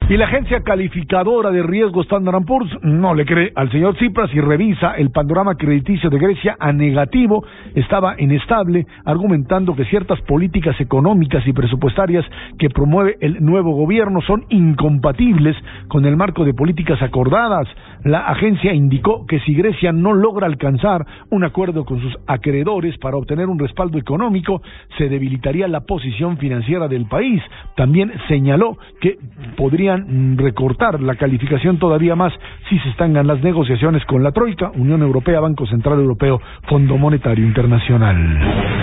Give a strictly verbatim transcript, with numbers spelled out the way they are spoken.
Y la agencia calificadora de riesgo Standard and Poor's no le cree al señor Tsipras y revisa el panorama crediticio de Grecia a negativo. Estaba inestable, argumentando que ciertas políticas económicas y presupuestarias que promueve el nuevo gobierno son incompatibles con el marco de políticas acordadas. La agencia indicó que si Grecia no logra alcanzar un acuerdo con sus acreedores para obtener un respaldo económico, se debilitaría la posición financiera del país. También señaló que podrían recortar la calificación todavía más si se estancan las negociaciones con la Troika, Unión Europea, Banco Central Europeo, Fondo Monetario Internacional.